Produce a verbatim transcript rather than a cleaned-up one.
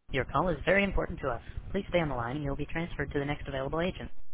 Your call is very important to us. Please stay on the line and you'll be transferred to the next available agent.